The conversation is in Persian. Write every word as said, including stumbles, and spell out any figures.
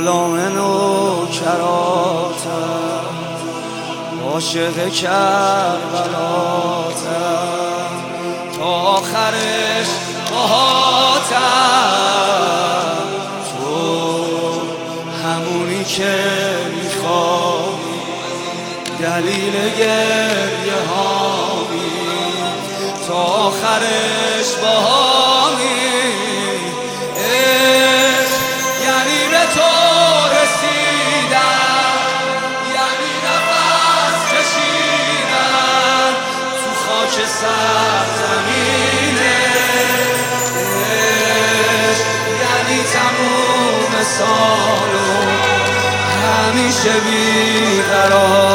غلام نوکراتم، عاشق کربلاتم، تا آخرش باهاتم. تو همونی که میخوای، دلیل گریه هامی، تا آخرش باهامی. عشق یعنی به تو رسیدن، یعنی نفس کشیدن تو خاک سرزمینه. عشق یعنی تموم سالو همیشه بیقرار